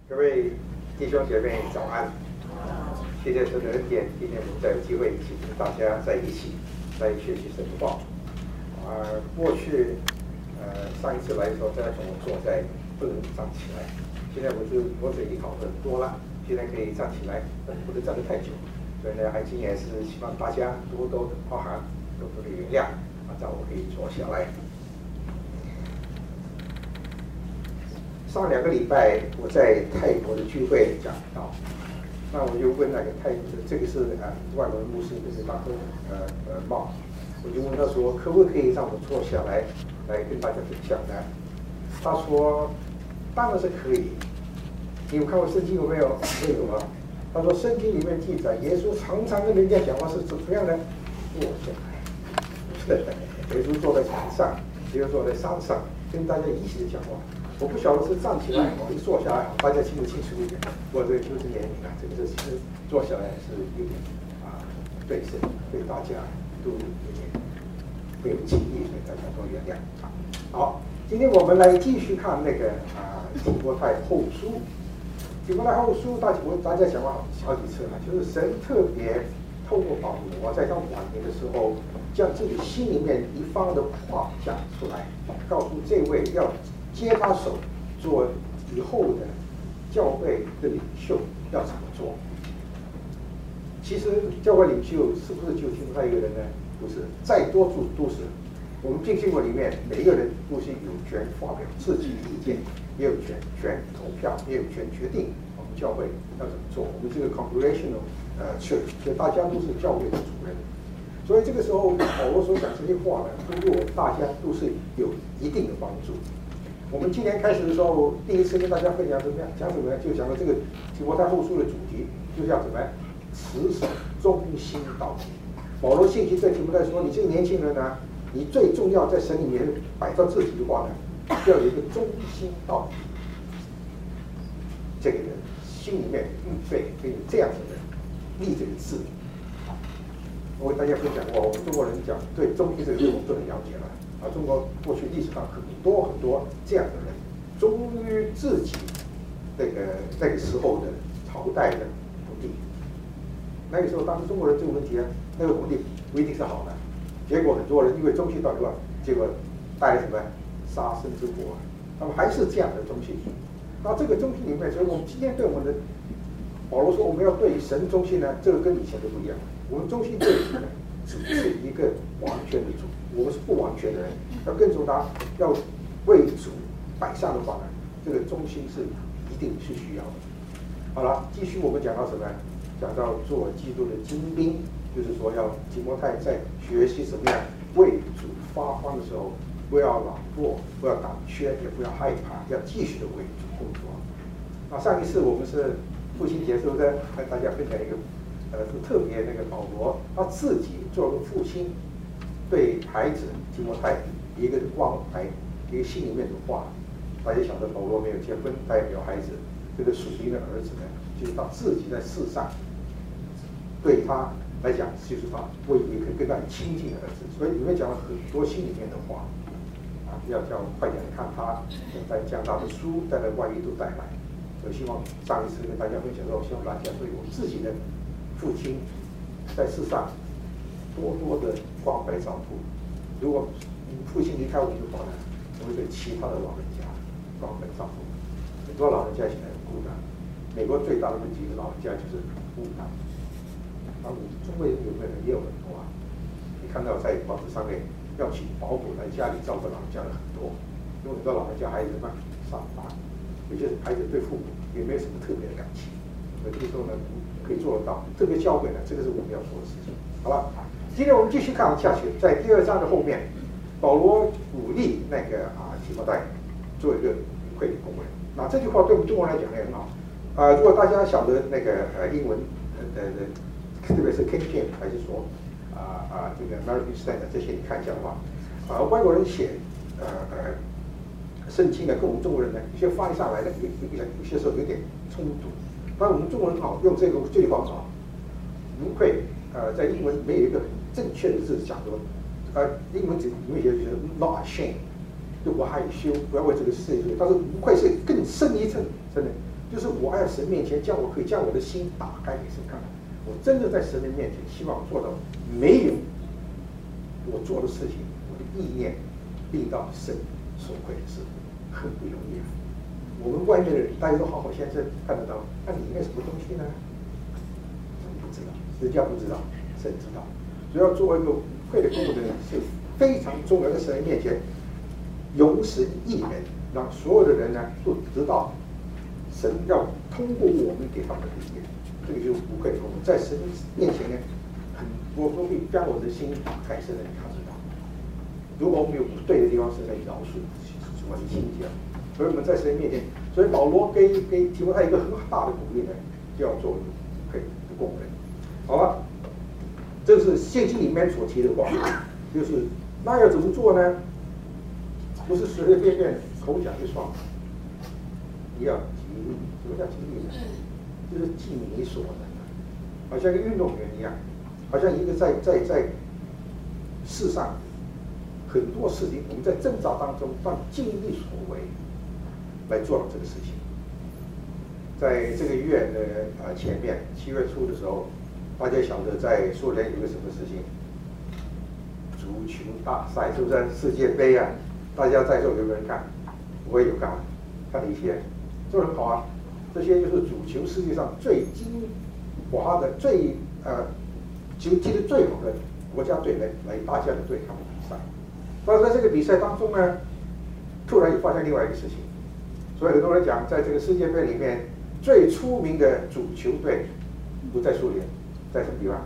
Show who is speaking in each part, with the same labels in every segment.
Speaker 1: 各位弟兄姐妹早安！谢谢神的恩典，今天我们再有机会一起跟大家在一起来学习神的话。过去上一次来的时候，大家总坐在不能站起来，现在我这已经好很多了，现在可以站起来，不能站得太久。所以呢，还今也是希望大家多多的包涵，多多的原谅，让我可以坐下来。上2个礼拜我在泰国的聚会讲到，那我就问那个泰国的，这个是外国的牧师，就是大哥茂，我就问他说，可不可以让我坐下来跟大家分享呢？他说，当然是可以。你有看过圣经有没有？没有啊。他说圣经里面记载，耶稣常常跟人家讲话是怎么样的？坐下来。耶稣坐在床上，耶稣坐在山上，跟大家一起讲话。我不晓得是站起来，一坐下来，大家清不清楚一点？我这个就是年龄啊，这个是其实坐下来是有点对大家都有点没有记忆，所以大家多原谅。好，今天我们来继续看那个提摩太后书。提摩太后书，大家讲过好几次了，就是神特别透过保罗在他晚年的时候，将自己心里面一方的话讲出来，告诉这位要接他手做以后的教会的领袖要怎么做。其实教会领袖是不是就提摩太一个人呢？不是，再多都是。我们进信会里面每一个人都是有权发表自己的意见，也有权投票，也有权决定我们教会要怎么做。我们这个 congregational church， 所以大家都是教会的主人。所以这个时候保罗所讲这些话呢，对我们大家都是有一定的帮助。我们今年开始的时候，第一次跟大家分享怎么样？讲什么呢？就讲到这个提摩太后书的主题，就是要怎么样持守忠心到底。保罗信息对提摩太说：“你这个年轻人呢，你最重要在神里面摆到自己的话呢，要有一个忠心到底。这个人心里面预备可以这样的人，立这个志。我跟大家分享过，我们中国人讲对忠心这个字，我们都很了解了。中国过去历史上很多这样的人，忠于自己那个时候的朝代的皇帝。那个时候，当时中国人这个问题那个皇帝不一定是好的，结果很多人因为忠心到底了，结果带来什么杀身之祸。那么还是这样的忠心。那这个忠心里面，所以我们今天对我们的保罗说，我们要对神忠心呢，这个跟以前都不一样。我们忠心对主呢，主是一个完全的主。我们是不完全的人，要跟从他，要为主摆上的话呢，这个忠心是一定是需要的。好了，继续我们讲到什么？讲到做基督的精兵，就是说要提摩太在学习怎么样为主发光的时候，不要懒惰，不要胆怯，也不要害怕，要继续的为主工作。那上一次我们是父亲节，是不是跟大家分享一个特别那个保罗他自己作为父亲。对孩子提摩太一个关怀，一个心里面的话，大家晓得保罗没有结婚，他也没有孩子，这个属灵的儿子呢，就是他自己在世上，对他来讲，就是他为一个跟他很亲近的儿子，所以里面讲了很多心里面的话，要叫快点看他，再将他的书带来外语都带来，所以希望上一次跟大家分享的时候，希望大家对我们自己的父亲在世上。多的关怀照顾。如果父亲离开我们的话呢，我们对其他的老人家关怀照顾。很多老人家现在很孤单。美国最大的问题是老人家就是孤单。我们中国人有没有也有很多啊？你看到在报纸上面要请保姆来家里照顾老人家的很多，因为很多老人家孩子嘛上班，有些孩子对父母也没有什么特别的感情。所以这个时候呢，可以做得到。特别教会呢，这个是我们要做的事情。好了。今天我们继续看下去，在第2章的后面，保罗鼓励那个提摩太做一个愉快的工人。那这句话对我们中国人来讲也很好。如果大家晓得那个英文特别是 King James 还是说这个 American Standard 这些你看一下的话，外国人写圣经呢，跟我们中国人呢，有些翻译上来的有些时候有点冲突。但我们中国人好用这句话好，无愧。在英文没有一个很正确的字讲说，英文里面写就是 not ashamed， 就不害羞，不要为这个事情，但是无愧是更深一层，真的就是我在神面前，我可以将我的心打开给神看。我真的在神的面前，希望做到没有我做的事情，我的意念令到神所愧的事，很不容易啊。我们外面的人，大家都好好先生看得到，那里面什么东西呢？不知道，人家不知道，神知道。所以要做一个会的工作的人是非常重要，在神的面前永使一人，让所有的人呢都知道，神要通过我们给他们的力量，这个就是无愧的工作。在神面前呢，我会将我的心打开，神能看得到。如果我们有不对的地方，神来饶恕，什么清洁。所以我们在神面前，所以保罗给提摩太一个很大的鼓励呢，就要做无愧的工人。好了，这是圣经里面所提的话，就是那要怎么做呢？不是随随便便口讲就算了，你要极力。什么叫极力呢？就是尽你所能，好像一个运动员一样，好像一个在世上很多事情，我们在挣扎当中，但尽力所为来做到这个事情。在这个月的前面，7月初的时候，大家晓得在苏联有个什么事情？足球大赛，是不是世界杯啊？大家在座有没有人看？我也有看，看了一些，做得很好啊。这些就是足球世界上最精华的、球踢得最好的国家队来大家的对抗的比赛。但是在这个比赛当中呢，突然又发现另外一个事情，所以很多人讲，在这个世界杯里面最出名的足球队不在苏联，在什么地方？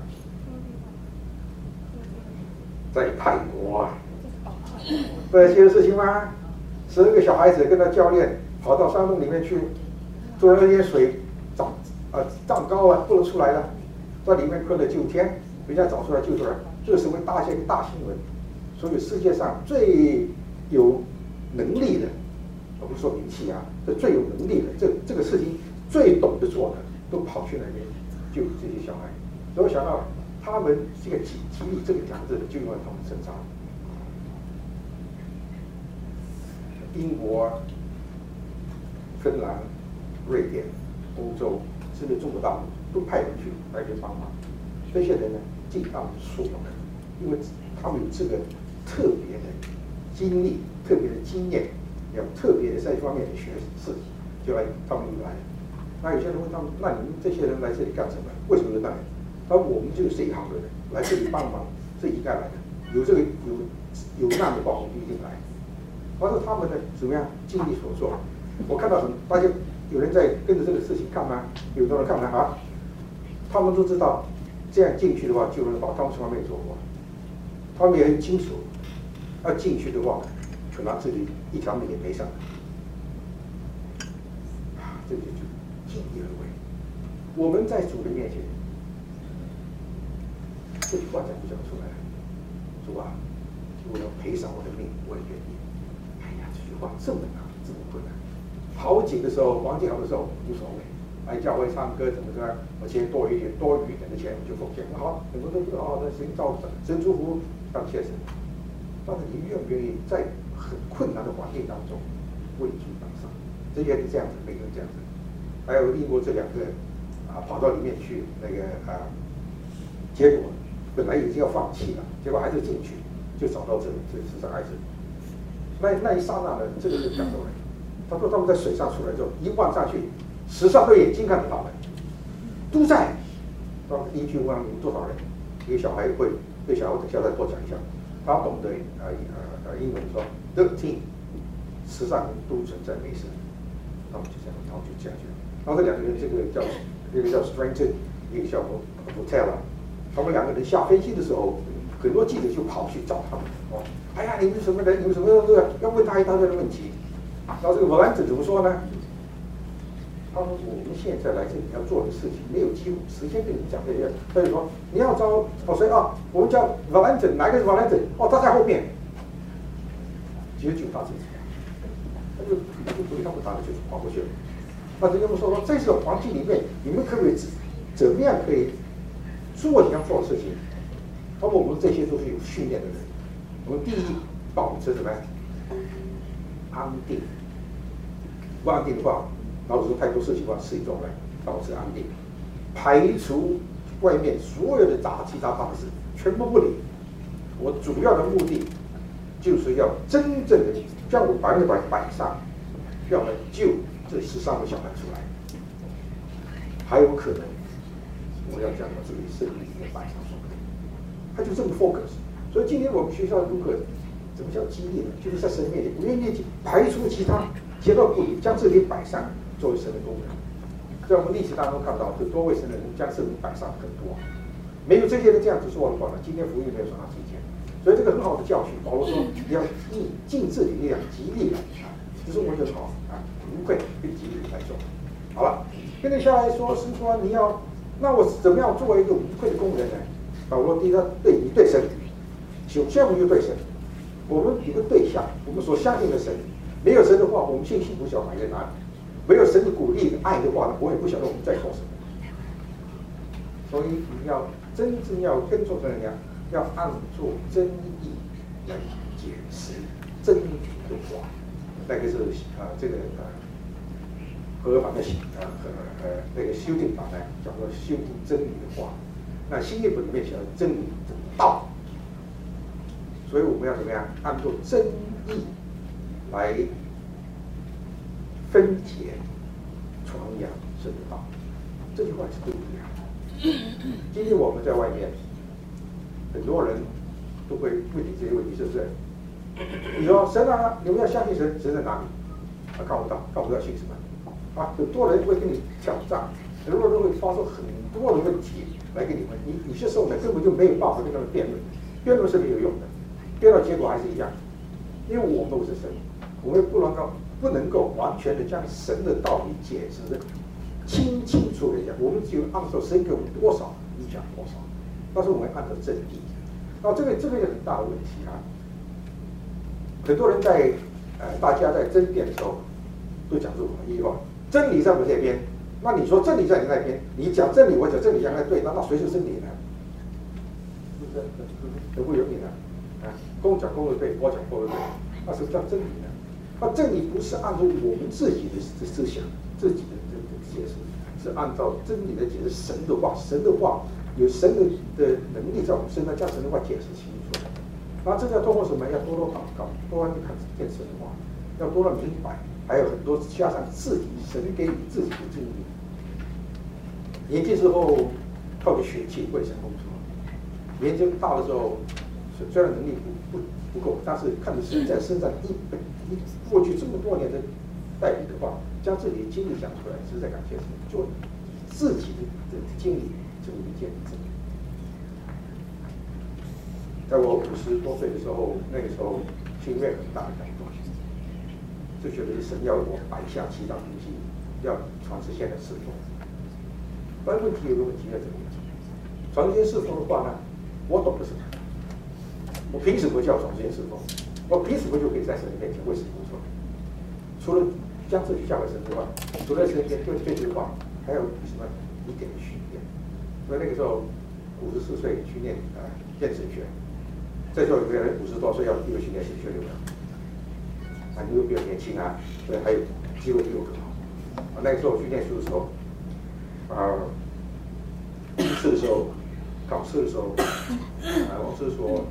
Speaker 1: 在泰国啊！对，这个事情吗？12个小孩子跟着教练跑到山洞里面去，突然那些水涨高了，不能出来了，在里面困了9天，人家找出来救出来，这成为大新闻。所以世界上最有能力的，我不是说名气啊，这最有能力的，这个事情最懂得做的，都跑去那边救这些小孩。所以我想到他们这个体力这个奖字就用在他们身上。英国、芬兰、瑞典、欧洲，甚至中国大陆都派人去来这帮忙。这些人呢，尽他们所能，因为他们有这个特别的经历、特别的经验，有特别的在这方面的学识，就来他们就来了。那有些人问他们：“那你们这些人来这里干什么？为什么来？”他说：“我们就是这一行的人，来这里帮忙是应该来的。有有难的话，我们一定来。”但是他们呢，怎么样尽力所做？我看到大家有人在跟着这个事情看吗？有的人看吗？啊，他们都知道这样进去的话就能好，他们从来没有做过。他们也很清楚，要进去的话，可能自己一条命也没上。这就尽力而为。我们在主的面前，这句话讲不讲出来？主啊，我要赔偿我的命，我也愿意。哇，这么难，这么困难。好景的时候，环境好的时候无所谓，来教会唱歌怎么着，我钱多余一点的钱我就奉献。好，很多都说那神造神祝福，感谢神。但是你愿不愿意在很困难的环境当中为主当上？这些是这样子，每个人这样子。还有英国这2个跑到里面去，结果本来已经要放弃了，结果还是进去，就找到这13孩子。那一刹那呢，这个就感动人。他说他们在水上出来之后，一望上去，13对眼睛看着他们，都在。一句问你们多少人？一个小孩会，对小孩我等下再多讲一下。他懂得英文说 13人都存在没事。他们就这样，他们就这样去。然后这2个人，一个叫 Strington， 一个叫 Botella， 他们2个人下飞机的时候，很多记者就跑去找他们。哎呀，你们什么人？你们什么要问他一大堆的问题。然后这个弗兰兹怎么说呢？他说我们现在来这里要做的事情，没有几乎时间跟你讲这些。所以说你要招谁啊？我们叫弗兰兹，哪个是弗兰兹？哦，他在后面。其实就他自己，他就不理他们打的就跑过去了。那这就是说在这个环境里面，你们可不可以怎么样可以做你要做的事情？那么我们这些都是有训练的人。我们第一保持什么？安定。不安定的话， 老子说太多事情的话，事情做不来，保持安定，排除外面所有的杂七杂八的事，全部不理。我主要的目的就是要真正的将我100%摆上，要来救这13个小孩出来。还有可能，我要讲到这里生命的摆上说不定，他就这么 focus。所以今天我们学校的功课怎么叫激励呢？就是在神面前不愿意排除其他，截到不理，将自己摆上作为神的功能。在我们历史当中看到，很多位神的人将圣灵摆上很多，没有这些人这样子做的话呢，今天福音没有传到今天。所以这个很好的教训，保罗说你要尽自己力量，极力来啊，这是我很好啊，无愧并极力来做。好了，跟着下来说是说你要，那我怎么样作为一个无愧的工人呢？保罗第一个对你对神，首先我们就对神，我们有个对象，我们所相信的神，没有神的话，我们信心不晓得摆在哪里。没有神的鼓励、爱的话呢，我也不晓得我们在做什么。所以你要真正要跟从神一样，要按做真义来解释真理的话，那个是这个和合版的那个修订版呢，叫做修订真理的话。那新译本里面写的真理的道，所以我们要怎么样按照真义来分解、传扬神的道，这句话是不一样的。今天我们在外面，很多人都会问你这些问题，是不是？你说神啊，你们要相信神，神在哪里？看不到，看不到信什么？很多人会跟你挑战，很多人会发出很多的问题来跟你问，你是受呢，根本就没有办法跟他们辩论，辩论是没有用的，辩论结果还是一样，因为我们都是神，我们不能够完全的将神的道理解释的清楚的讲，我们只有按照神给我们多少，你讲多少，但是我们按照真理。那这个是很大的问题啊！很多人在大家在争辩的时候，都讲出一句话：真理在我们这边。那你说真理在你那边，你讲真理，我讲真理，讲的对，那谁是真理呢？是不是？很不容易的啊！公讲公的对，我讲我的对，那什么叫真理呢？那真理不是按照我们自己的思想、自己的这个解释，是按照真理的解释。神的话，神的话有神的能力在我们身上，将神的话解释清楚。那这个要通过什么？要多多祷告，多去看见神的话，要多多明白，还有很多加上自己神给你自己的经历。年轻时候靠着血气为神工作，年纪大的时候虽然能力不够，但是看着神在身上过去这么多年的带领的话，将自己的经历讲出来，实在感谢神，做自己的经历成为一件真理。在我50多岁的时候，那个时候心里面很大的感动，就觉得神要我摆下7样东西，要传实现在侍奉。但问题有个问题要怎么样？传实现侍奉的话呢，我懂的是他，我凭什么叫传实现侍奉？我凭什么就可以在神的面前为神工作？除了将自己交给神之外，除了神对这句话，还有什么一点的训练？所以那个时候54岁去念验神学，这时候有个人50多岁要去念神学有没有？你又比较年轻啊，所以还有机会比我更好。那个时候我去念书的时候，第一次的时候考试的时候，老师说，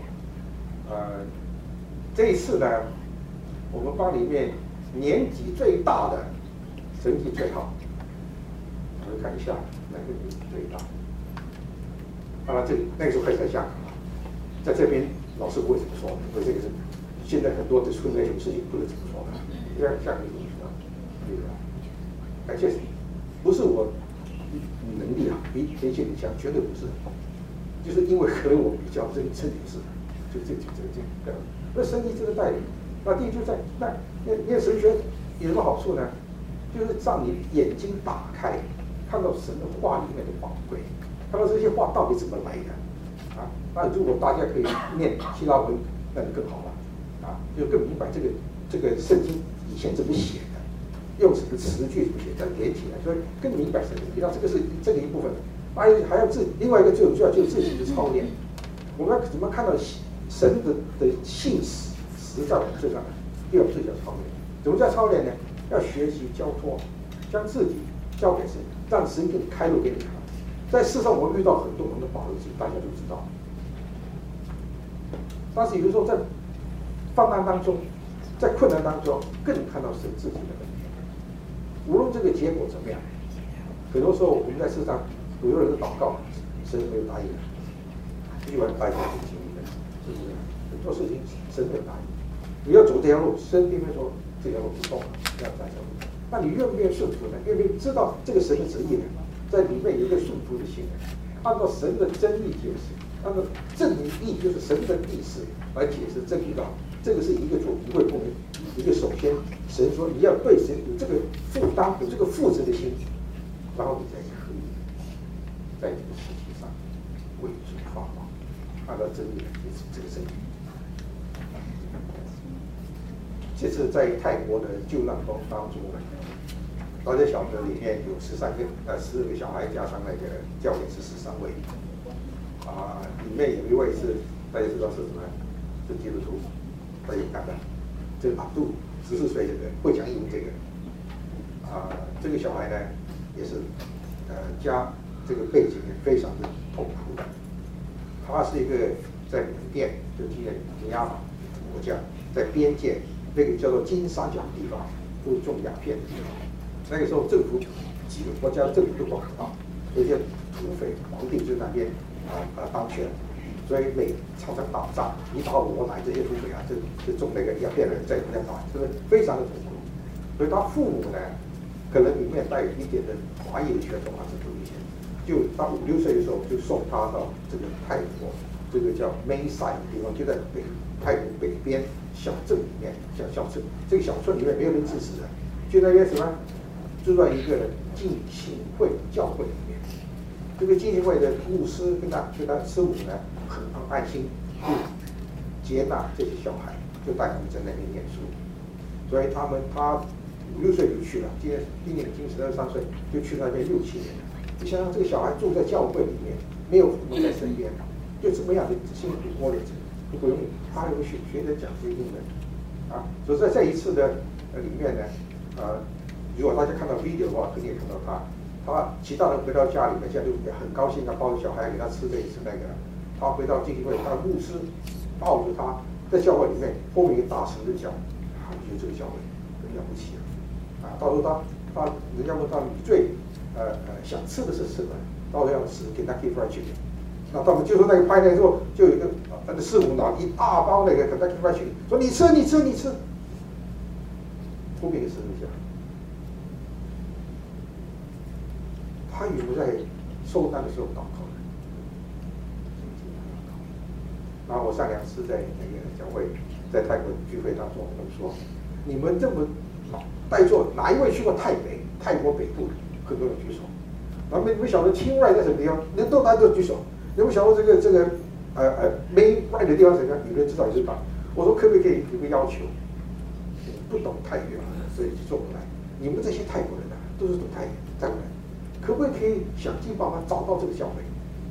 Speaker 1: 这一次呢，我们班里面年纪最大的成绩最好，我就看一下哪个年纪最大。当然那个时候开始在下考，在这边老师不会这么说的，因为这个是现在很多的出那种事情不能这么说的，这样下个就知道，对吧？感谢神，不是我能力比前些人强，绝对不是，就是因为可能我比较认真点事，就这个。那神医这个带领，那第一就在念神学有什么好处呢？就是让你眼睛打开，看到神的话里面的宝贵，看到这些话到底怎么来的啊？那如果大家可以念希腊文，那就更好了啊，就更明白这个圣经以前怎么写的，用什么词句怎么写，再连起来，所以更明白神的。那这个是这个一部分，还要另外一个最重要就是自己的操练，我们要怎么看到神的信实在我们身上，又要自己要操练。怎么叫操练呢？要学习交托， 将自己交给神，让神给你开路给你看。在世上，我们遇到很多人的保护，大家都知道。但是有的时候在患难当中，在困难当中，更能看到神自己的问题。无论这个结果怎么样，很多时候我们在世上，有的人的祷告，神没有答应，一碗白酒是经历的，是不是？很多事情神没有答应。你要走这条路，神偏偏说这条路不通，要这条路。那你愿不愿意顺服呢？愿不愿意知道这个神的旨意呢？在里面有一个顺服的心，按照神的真意解释，按照正义就是神的意思来解释真理道。这个是一个做一位不明，一个首先神说你要对神有这个负担，有这个负责的心，然后你才可以在这个事情上为主发光，按照真理来解释这个真理。这次在泰国的救难工当中呢，大家晓得里面有12个小孩，加上那个教练是13位，里面有一位是大家知道是什么？是基督徒，大家看看，这个阿杜14岁的人会讲英文这个，这个小孩呢也是家这个背景也非常的痛苦的，他是一个在缅甸，就今天亚马国家在边界那个叫做金三角地方都种鸦片的地方。那个时候，政府几个国家政府都管不到，有些土匪皇帝就那边当权，所以常常打仗，你打我打这些土匪就种那个鸦片的人在那边打，就是非常的痛苦。所以他父母呢，可能里面带有一点的华裔的血统，还是有一些，就到5、6岁的时候就送他到这个泰国，这个叫梅赛的地方，就在泰国北边小镇里面，小镇这个小村里面没有人支持的，就那边什么？住在一个浸信会教会里面，这个浸信会的牧师跟他师母呢很爱心，就接纳这些小孩，就带他们在那边念书。所以他5、6岁就去了，今年已经12、13岁，就去那边6、7年了。你想想，这个小孩住在教会里面，没有父母在身边，就这么样的辛苦磨练着，不容易。他还会学着讲这个英文所以在这一次的里面呢，如果大家看到 video 的话，肯定也看到他其他人回到家里面，现在就很高兴，他抱着小孩给他吃这一吃那个。他回到浸信会，他的牧师抱着他在教会里面，后面大声的讲，我觉得这个教会很了不起到时候人家问他你最想吃的是什么？到时候要吃 Kentucky Fried Chicken。那他们就说那个拍那之后，就有一个那个师傅拿一大包那个 Kentucky Fried Chicken，说你吃。后面的师傅讲。他有没有在受难的时候祷告呢？然后我上2次在那个教会，在泰国聚会当中，我们说，你们这么在座哪一位去过泰国北部？很多人举手。然后你们晓得清外在什么地方？人都大家都举手。你们晓得这个没外的地方怎么样？有人知道有人懂。我说可不可以有个要求？不懂泰语所以就做不来。你们这些泰国人都是懂泰语，再过来。可不可以想尽办法找到这个教会？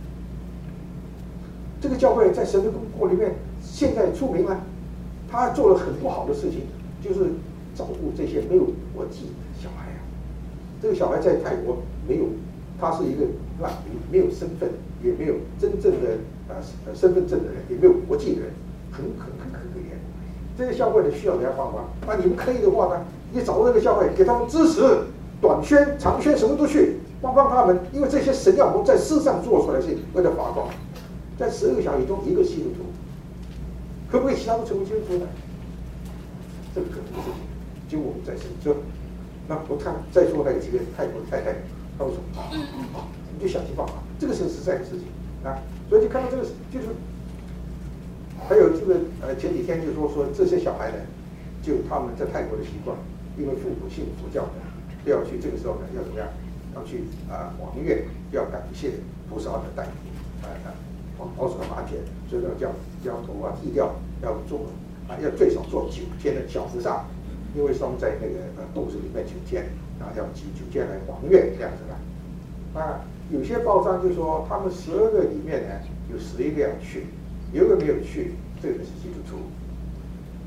Speaker 1: 这个教会在神的工作里面现在出名了，他做了很不好的事情，就是照顾这些没有国籍的小孩这个小孩在泰国没有，他是一个难民，没有身份，也没有真正的身份证的人，也没有国际的人，很可怜。这个教会呢需要人家帮忙，那你们可以的话呢，你找到这个教会，给他们支持，短宣、长宣什么都去。帮他们，因为这些神要我们在世上做出来是为了发光，在12个小孩中一个基督徒，可不可以其他都成为基督徒呢？这个可能的事情，就我们在世就，那我看再说那个几个泰国太太，他们说你就想尽办法，这个是实在的事情所以就看到这个就是，还有这个前几天就说这些小孩呢，就他们在泰国的习惯，因为父母信佛教的，都要去这个时候呢要怎么样？要去王月，要感谢菩萨的带领，保守他们安全，所以要摇头剃掉，要做要最少做9天的小和尚，因为他们在那个肚子里面9天，要挤9天来还愿这样子的。有些报章就说他们12个里面呢有11个要去，有一个没有去，这个是基督徒。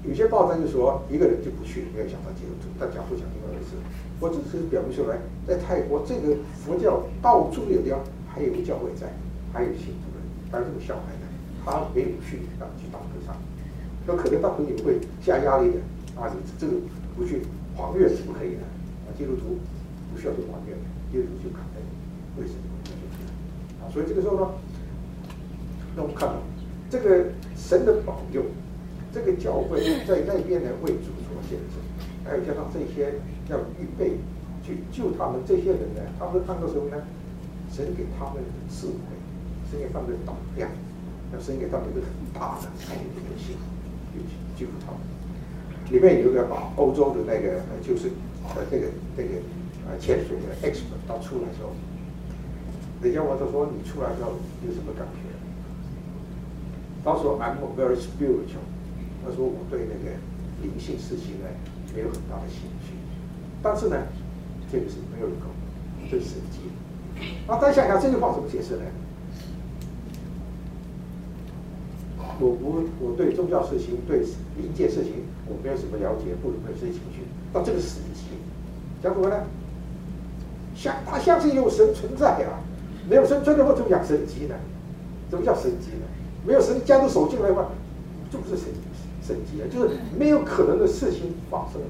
Speaker 1: 有些报章就说一个人就不去，没有想到基督徒，但讲不讲另外一回事。我只是表明出来，在泰国这个佛教到处有地方还有教会在，还有信徒人，还有这个小孩呢，他没有去当和尚，那可能当朋友会下压力的啊，你这个不去还愿是不可以的啊，基督徒不需要去还愿，基督徒就感恩，为什么？啊，所以这个时候呢，让我们看到这个神的保佑。这个教会在那边呢为主所见证，还有加上这些要预备去救他们这些人呢，他们按照什么呢？神给他们的智慧，神给他们的胆量，要神给他们一个很大的爱的决心，去救他们。里面有一个把欧洲的那个就是那个潜水的 expert 他出来的时候，人家问他说你出来之后有什么感觉？他说 I'm very spiritual。他说我对那个灵性事情呢没有很大的兴趣，但是呢，这个是没有够，这是神迹。那大家想想这句话怎么解释呢？我对宗教事情、对灵界事情我没有什么了解，不没有这些情绪，但这个是神迹，讲什么呢？他相信有神存在啊，没有神存在，我怎么讲神迹呢？什么叫神迹呢？没有神加入手进来的话，就不是神迹啊，就是没有可能的事情发生了。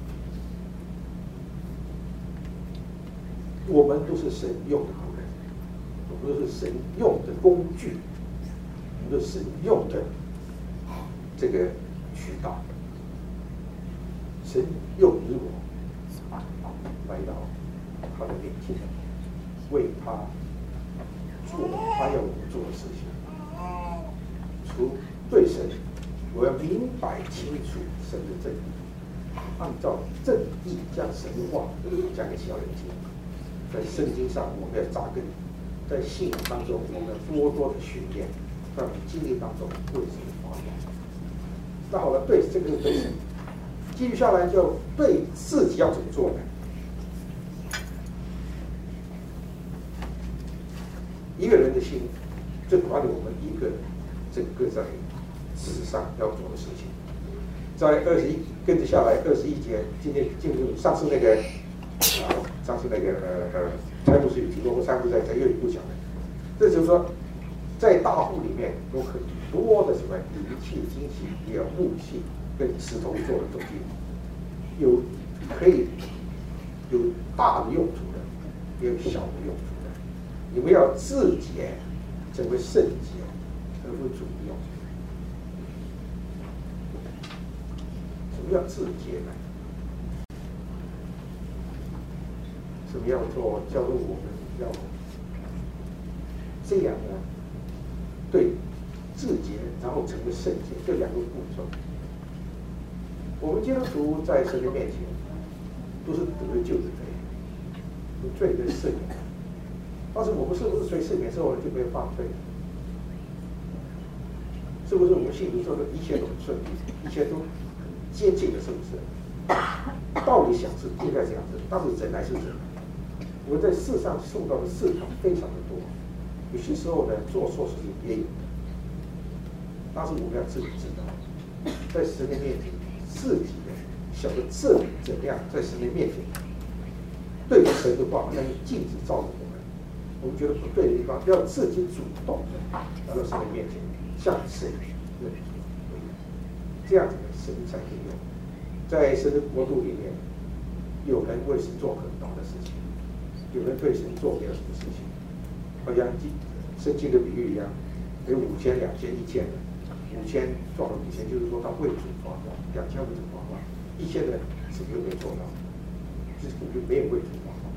Speaker 1: 我们都是神用的仆人，我们都是神用的工具，我们都是神用的这个渠道。神用你我来到他的面前，为他做他要我们做的事情。除对神，我要明白清楚神的正义，按照正义将神话讲给小人听。在圣经上，我们要扎根；在信仰当中，我们要多多的训练；在我们经历当中，为神发光。那好了，对这个对神，继续下来就对自己要怎么做呢？一个人的心，就管理我们一个人这个在世上要做的事情。在21跟着下来21节，今天进入上次那个财务是有提过，我上次在又一部讲的，这就是说，在大户里面有很多的什么仪器、金器，也有木器跟石头做的东西，有可以有大的用途的，也有小的用途的。你们要自洁，成为圣洁，而为主用。什么叫自洁呢？什么样做叫做我们要这样呢？对，自洁，然后成为圣洁，这两个步骤。我们基督徒在神的面前都是得救的罪，有罪跟赦免。但是我们是不是随赦免之后就没有犯罪？是不是我们信主之后一切都很顺利，一切都很接近的？是不是？道理想是应该这样子，但是人还是人。我们在世上受到的试探非常的多，有些时候呢做错事情也有的，但是我们要自己知道，在神的面前，自己的晓得怎样在神的面前对着神的话，那就禁止造成我们觉得不对的地方，要自己主动的来到神的面前，向神认罪，这样子的神才可以用。在神的国度里面，有人为神做很大的事情，有人对神做没有什么事情，好像圣经的比喻一样，有5000、2000、1000的，5000做了5000，就是说他为主发光，2000为主发光，1000的什么都没做到，就是就没有为主发光。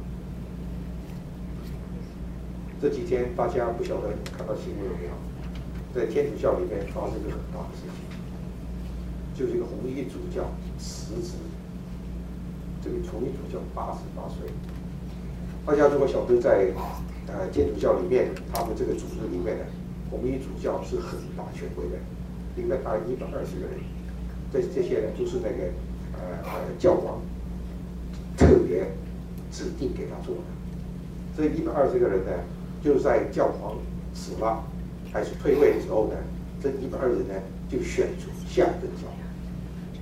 Speaker 1: 这几天大家不晓得看到新闻有没有？在天主教里面发生一个很大的事情，就是一个红衣主教辞职。这个红衣主教88岁。大家如果晓得在天主教里面，他们这个组织里面的红衣主教是很大权威的，里面大概120个人，这些人就是那个教皇特别指定给他做的。这120个人呢，就在教皇死了还是退位的时候呢，这120人呢就选出下一任教皇。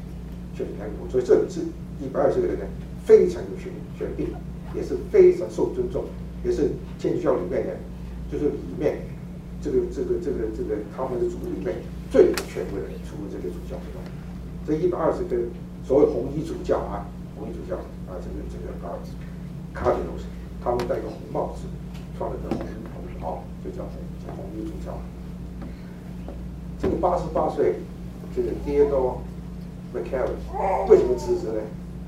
Speaker 1: 选举台国，所以这是120个人呢，非常有权柄，也是非常受尊重，也是天主教里面呢，就是里面这个他们的组织里面最有权威的，除了这个主教之外，这120个所谓红衣主教啊，红衣主教啊，这个cardinals， 他们戴一个红帽子，穿了个红袍，就叫红衣主教。这个88岁，这个 Theodore McCarrick 为什么辞职呢？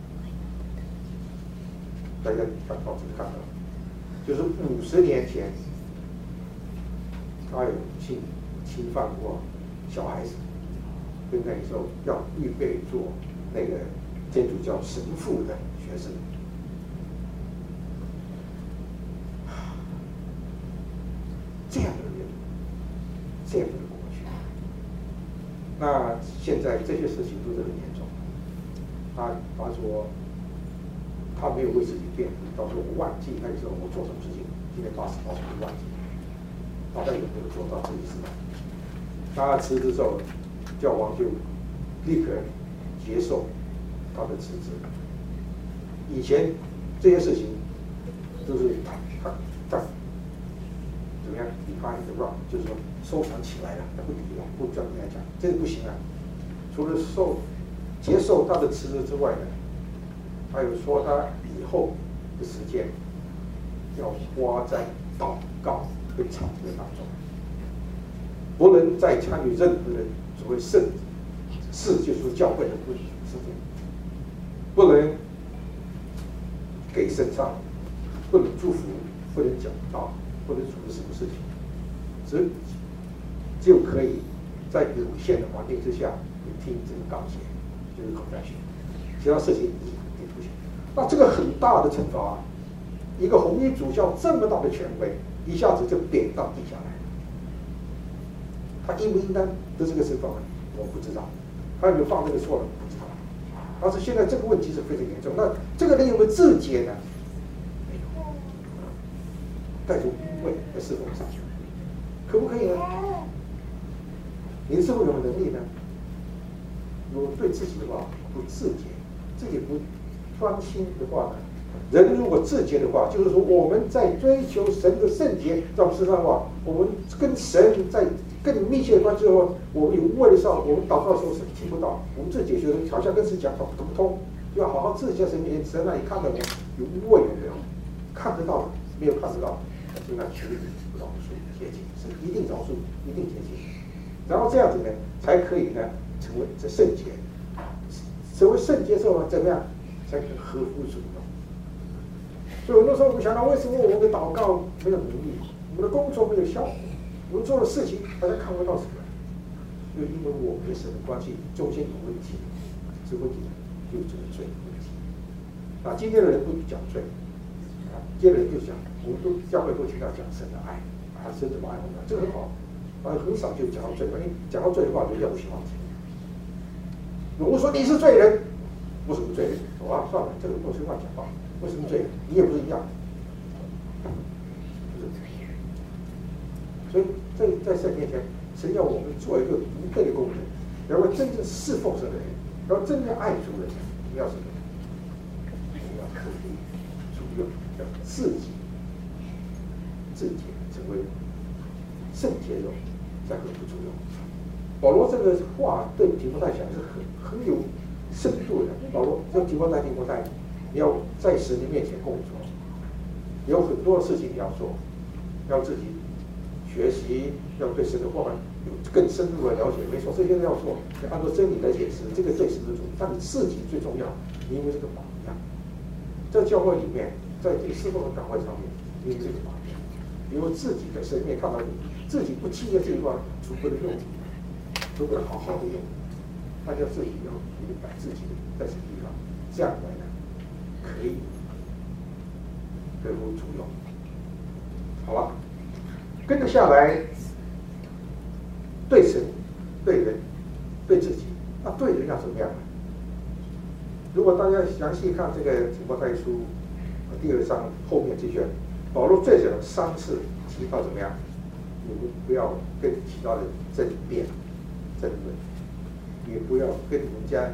Speaker 1: 大家看报纸看到，就是50年前，他有侵犯过小孩子，跟那时候要预备做那个天主教神父的学生。这样的人，这样的国家，那现在这些事情都是很严重。他说他没有为自己辩护，到时候我忘记那个时候我做什么事情，今年88岁就忘记，大概有没有做到这一次？他辞职之后，教皇就立刻接受他的辞职。以前这些事情都是他怎么样 behind the rug， 就是说收藏起来了，他不理了，不专门来讲，这个不行啊。除了接受他的辞职之外呢，还有说他以后的时间要花在祷告跟忏悔当中，不能再参与任何的所谓圣事，就是教会的事情，不能给圣餐，不能祝福，不能讲道，不能处理什么事情，就可以在有限的环境之下听这个钢琴，就是口袋学，其他事情也不行。那这个很大的惩罚啊，一个红衣主教这么大的权威，一下子就贬到地下来。他应不应当得这个惩罚呢？我不知道。他有没有犯这个错呢？不知道。但是现在这个问题是非常严重。那这个人有没有自洁呢？没有。带着污秽在侍奉上，可不可以呢？你是否有能力呢？如果对自己的话不自洁，自己不专心的话呢？人如果自洁的话，就是说我们在追求神的圣洁，在我们身上的话，我们跟神在更密切的关系的话，我们有无谓的时候，我们祷告的时候神听不到，我们自己觉得好像跟神讲话不通，要好好自己在神面前，神那里看到我有无谓有没有？看得到没有看得到？就那求你饶恕洁净，是一定饶恕，一定洁净。然后这样子呢，才可以呢成为这圣洁。成为圣洁之后呢，怎么样才可以合乎主呢？所以很多时候我们想到，为什么我们的祷告没有能力，我们的工作没有效果，我们做的事情大家看不到什么？就因为我们跟神的关系中间有问题，这问题呢就是这个罪的问题。啊，今天的人不讲罪，啊，今天的人就讲，我们都教会都听到讲神的爱，啊，神怎么爱我们，这个很好，啊，很少就讲到罪，因为讲到罪的话，人家不喜欢听。如果说你是罪人，我什么罪人？啊，算了，这个不是乱讲话。为什么罪人？你也不是一样。所以在神面前，神要我们做一个无愧的工人，然后真正侍奉神的人，然后真正爱主的人，你要什么？你要克服主用，要自己成为圣洁人，才合乎主用。保罗这个话对提摩太讲是很有深度的。保罗说提摩太，你要在神的面前工作，有很多事情你要做，要自己学习，要对神的话有更深入的了解。没错，这些都要做，要按照真理来解释，这个对神的主。但你自己最重要，你因为这个榜样，在教会里面，在这个侍奉的岗位上面，因为这个榜样，因为自己在神面看到你自己不记得这一段，主不能用，主不能好好的用，大家自己要明白自己在什么地方，这样来呢，可以合乎主用。好了，跟着下来，对神、对人、对自己，那对人要怎么样呢？如果大家详细看这个提摩太书第2章后面这卷，保罗最少有3次提到怎么样，你们不要跟其他人争辩、争论，也不要跟人家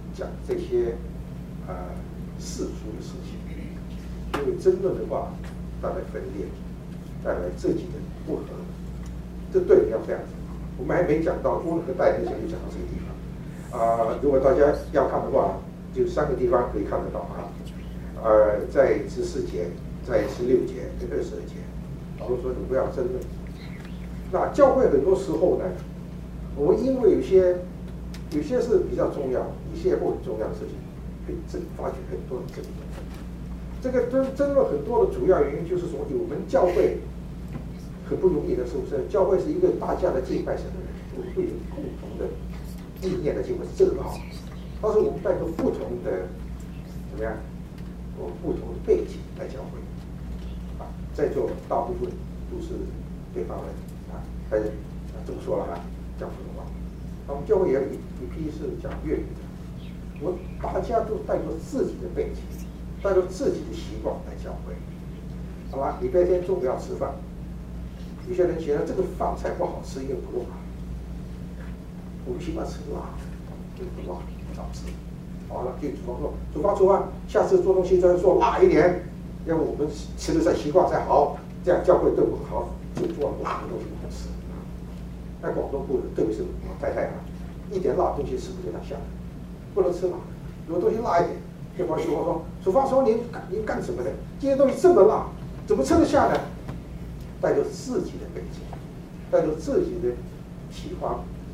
Speaker 1: 讲这些世俗的事情，因为争论的话带来分裂，带来自己的不和，这对你要这样子。我们还没讲到温和代之前就讲到这个地方如果大家要看的话，就3个地方可以看得到在14节、在16节跟22节，保罗说你不要争论。那教会很多时候呢，我们因为有些是比较重要，一些不很重要的事情，会发觉很多的争论。这个争论很多的主要原因就是说，我们教会很不容易的，是不是？教会是一个大家的敬拜神的人，我们会有共同的意念的敬拜，这个很好。但是我们带着不同的怎么样？不同的背景来教会在座大部分都是北方人但是怎么说了讲普通话。我们教会也有一批是讲粤语的，我们大家都带着自己的背景，带着自己的习惯来教会。好吧，礼拜天中午要吃饭，有些人觉得这个饭菜不好吃，因为不用辣。我们习惯吃辣，不辣不好吃。好了，去厨房做，煮饭，下次做东西再做辣一点，要我们吃的才习惯才好，这样教会对我们好，就做辣的东西不好吃。在广东不，特别是我太太一点辣的东西吃不给她下来，不能吃辣，有东西辣一点。就跟厨房说，厨房说您干什么的？这些东西这么辣，怎么吃得下呢？带着自己的背景，带着自己的喜欢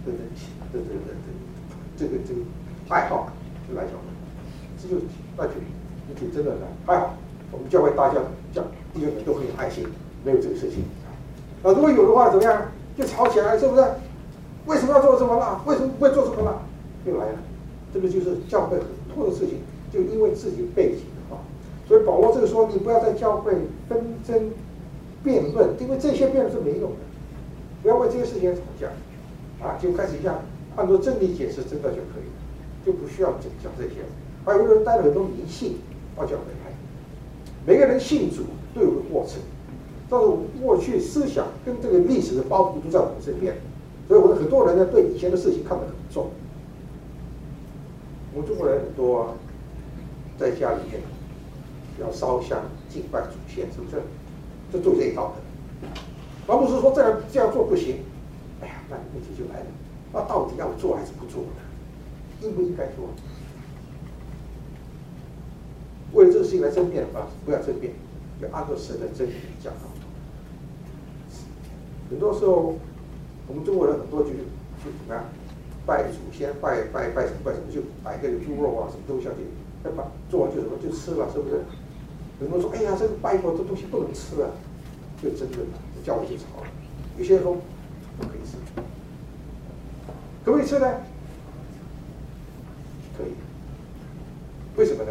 Speaker 1: 这个爱好。就来教会，这就那就挺真的还好，我们教会大家弟兄们都很有爱心，没有这个事情如果有的话怎么样？就吵起来，是不是？为什么要做这么辣？为什么不会做这么辣？又来了，这个就是教会很多的事情，就因为自己背景的话，所以保罗这个说，你不要在教会纷争辩论，因为这些辩论是没用的，不要为这些事情吵架就开始按照真理解释真的就可以了。就不需要讲这些，还有人带了很多迷信到教会来。每个人信主都有个过程，但是我们过去思想跟这个历史的包袱都在我们身边，所以我们很多人呢对以前的事情看得很重。我们中国人很多在家里面要烧香敬拜祖先，是不是？这做这一套的，而不是说这样做不行。哎呀，那问题就来了，那到底要做还是不做呢？应不应该做？为了这个事情来争辩不要争辩，要按照神的真理讲好。很多时候，我们中国人很多就怎么样，拜祖先，拜什么，就摆个猪肉什么东西下去，做完就什么就吃了，是不是？很多人说，哎呀，这个拜过这东西不能吃啊，就争论了，教会就吵了。有些人说不可以吃，可不可以吃呢？可以，为什么呢？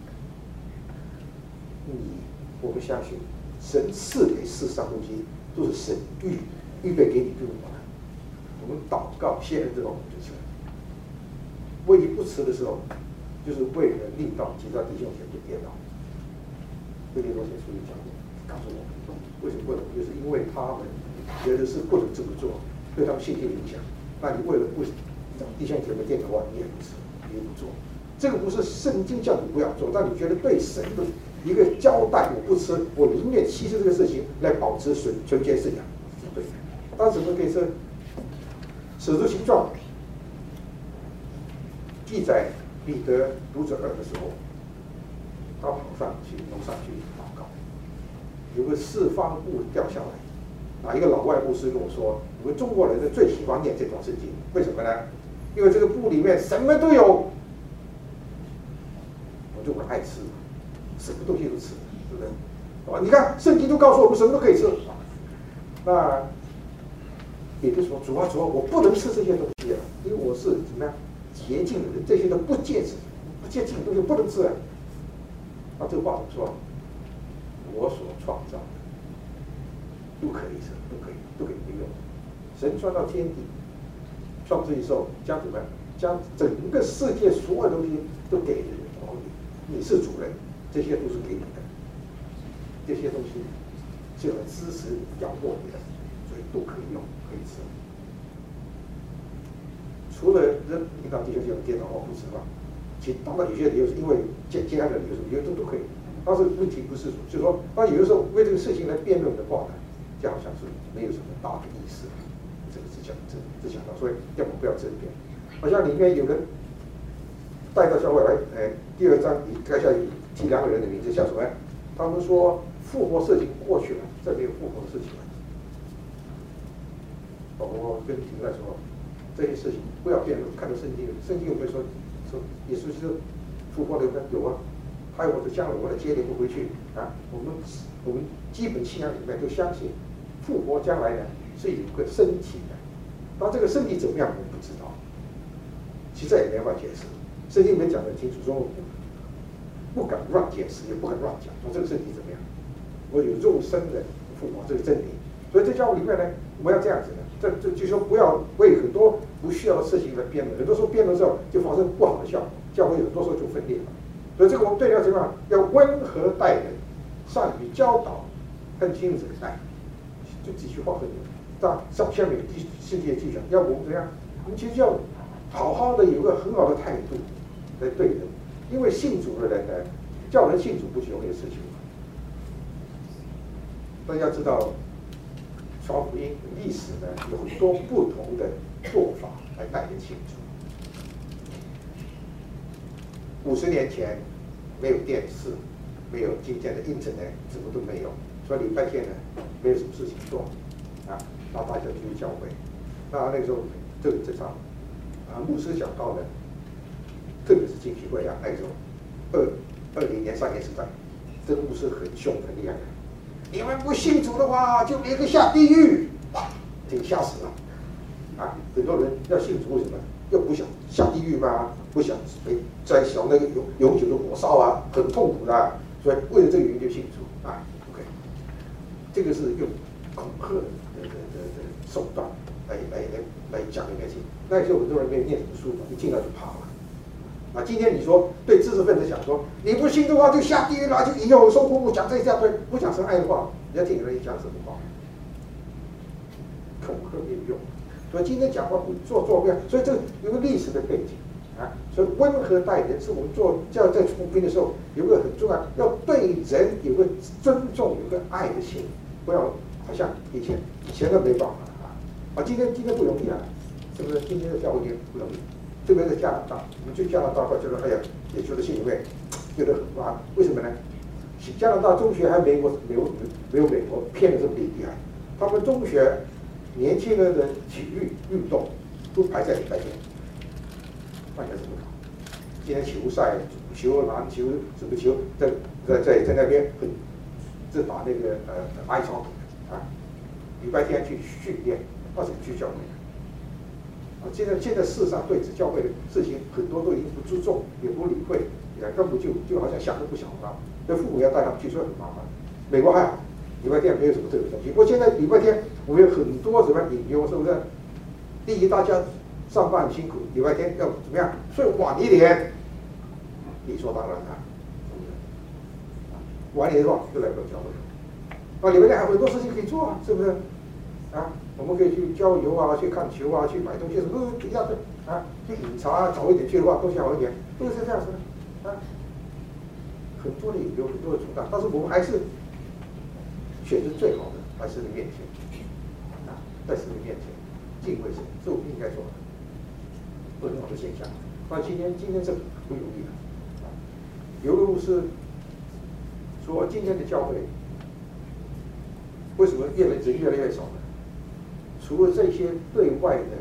Speaker 1: 我们相信神赐给世上东西都是神预备给你给我们。我们祷告谢恩之后我们就吃。唯一不吃的时候，就是为了令到其他弟兄姐妹跌倒。这些东西属于讲告诉我们，为什么不能？就是因为他们觉得是不能这么做，对他们信心影响。那你为了不让弟兄姐妹跌倒的话，你也不吃。你不做，这个不是圣经叫你不要做，但你觉得对神的一个交代，我不吃，我宁愿牺牲这个事情来保持纯洁信仰，对。当时我们可以说，《使徒行传》记载彼得肚子饿的时候，他跑上去楼上去祷告，有个四方布掉下来，一个老外牧师跟我说，我们中国人最喜欢念这段圣经，为什么呢？因为这个布里面什么都有，我就很爱吃，什么东西都吃，是不是？你看圣经都告诉我们什么都可以吃，那也就是说，主啊，我不能吃这些东西因为我是怎么样洁净的人，这些都不洁净的东西不能吃那这个话怎么说？我所创造的都可以吃，都可以利用。神创造天地。创世的时候，将怎么样？将整个世界所有东西都给了你，你是主人，这些都是给你的，这些东西是要支持你、养活你的，所以都可以用，可以吃。除了人领导弟兄姐妹跌倒后不吃饭， 其当然有些理由是因为接案的理由，有都可以。但是问题不是，就是说，当有的时候为这个事情来辩论的话呢，这好像是没有什么大的意思。这个是讲到，所以要不要争辩？好像里面有人带到教会来，第2章你盖下提2个人的名字，像什么？他们说复活事情过去了，这没有复活的事情了。保罗跟提摩太说，这些事情不要辩论，看到圣经，圣经有没有说耶稣是复活的呢？有啊。还有我的将来，我的接连不回去啊！我们基本信仰里面都相信，复活将来呢是有个身体的，当这个身体怎么样我们不知道，其实也没法解释。圣经里面讲得很清楚，说不敢乱解释，也不敢乱讲，说这个身体怎么样，我有肉身的复活，这个真理。所以在教会里面呢，我们要这样子的，这就是说不要为很多不需要的事情来辩论，很多时候辩论之后就发生不好的效果，教会很多时候就分裂了。所以这个我们对要怎么样？要温和待人，善于教导，很亲子爱，就几句话很有。下面世界技巧，要我们怎样？我们其实要好好的有个很好的态度来对人，因为信主的人呢，叫人信主不是容易的事情。大家知道，传福音历史呢有很多不同的做法来带人信主。50年前没有电视，没有今天的 Internet， 什么都没有，所以礼拜天呢没有什么事情做，啊，那大家就去教会。那个时候这场牧师讲道呢，特别是金禧会啊，那个时候20年3年时代，这个牧师很凶很厉害的，你们不信主的话，就连个下地狱，哇，挺吓死了。啊，很多人要信主，为什么？又不想下地狱嘛，不想被在小那个永久的火烧啊，很痛苦的，所以为了这个原因就信主啊。OK， 这个是用恐吓的手段来讲一件事情。那时候很多人没有念什么书嘛，一进来就怕了。啊，今天你说对知识分子讲说，你不信的话就下地狱了，就以后受苦不讲这一大堆不讲神爱的话，人家听人家讲什么话？恐吓没有用。所以今天讲话不做不了，所以这有个历史的背景啊。所以温和待人是我们在出兵的时候有个很重要，要对人有个尊重，有个爱的心，不要好像以前都没办法啊。今天不容易啊，是不是？今天的教会不容易，特别是加拿大，我们去加拿大话觉得哎呀，也觉得心里面觉得很麻烦。为什么呢？加拿大中学还没有美国骗的这么厉害，他们中学。年轻人的体育运动都排在礼拜天，大家怎么搞？今天球赛、足球、篮球、什么球，在那边这打那个ice hockey啊，礼拜天去训练，那怎么去教会？啊，现在事实上对教会的事情很多都已经不注重，也不理会，根本就好像想都不想了。那父母要带他们去，所以很麻烦。美国还好。礼拜天没有什么特别东西，不过现在礼拜天我们有很多什么引诱，是不是？第一，大家上班很辛苦，礼拜天要怎么样睡晚一点？理所当然的，是不是？晚一点的话就来不了教会。那礼拜天还有很多事情可以做啊，是不是？啊，我们可以去郊游啊，去看球啊，去买东西，什么一大堆啊，去饮茶啊，早一点去的话，东西好一点，都是这样子的啊。很多的引诱，很多的阻挡，但是我们还是。选择最好的，在神的面前，啊，在神的面前敬畏神，是我们应该做的，很好的现象。那今天这不容易的，啊，有个牧师说，今天的教会为什么人越来越少呢？除了这些对外的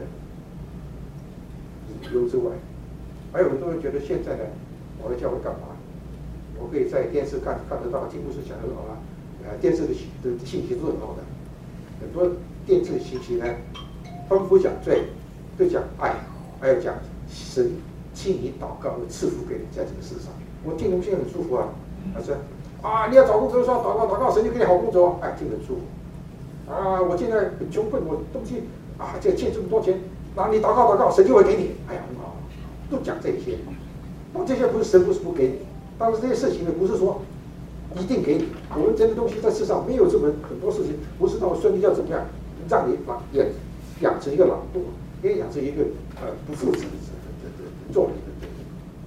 Speaker 1: 引诱之外，还有很多人觉得现在呢，我来教会干嘛？我可以在电视看得到，听牧师讲得很好啊。电视的信息都很好的，很多电视信息呢，丰富讲罪，都讲爱，还有讲神替你祷告和赐福给你在这个世上。我听东西很舒服啊，他说啊，你要找工作说祷告，神就给你好工作，哎，听得很舒服。啊，我现在很穷困，我东西啊，这欠这么多钱，那你祷告，神就会给你，哎呀，很好，都讲这些。那这些不是神不是不给你，但是这些事情呢，不是说。一定给你，我们这些东西在世上没有这么很多事情，不是那么顺利，要怎么样让你养成一个懒惰，也养成一个不负责做人的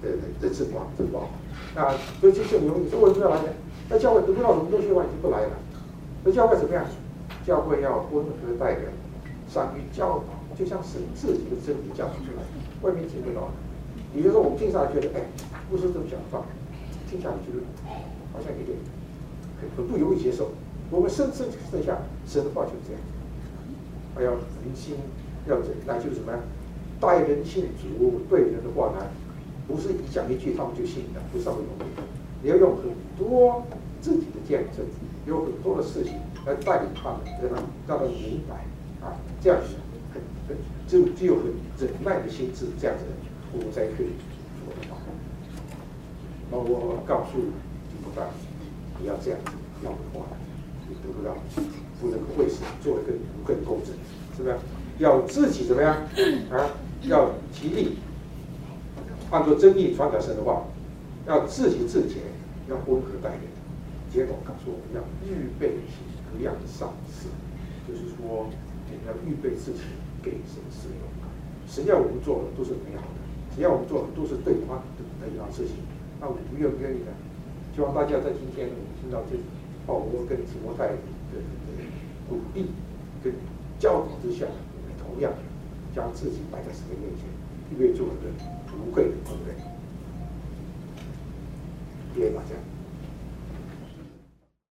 Speaker 1: 的自保。那所以就是你说为什么要来呢？那教会得不到什么东西的话，你就不来了。那教会怎么样？教会要温和代表，善于教导，就像神自己的真理教导出来，外面听不到的。也就是说，我们经常觉得，哎，牧师这么讲的话，听下来觉得好像有点很不容易接受。我们剩下神的话就是这样，还要恒心，要忍耐，就是什么呀？待人信主，对人的话呢，不是一讲一句他们就信的，不是那么容易。你要用很多自己的见证，有很多的事情来带领他们，让他们明白啊，这样子只有很忍耐的心智，这样子我们才可以做得到。那我告诉你们吧，你要这样子要的话，你得不到，不能为神做一个更公正，是不是？要自己怎么样啊？要极力按照真理传达神的话，要自己自洁，要温和待人。结果告诉我们要预备各样的善事，就是说我们要预备自己给神使用。神要我们做的都是美好的，只要我们做的都是对他的一样事情，那我们愿不愿意呢？希望大家在今天我们听到这保罗跟提摩太的鼓励跟教导之下，我们同样将自己摆在神的面前，预备做一个无愧的工人。谢谢大家。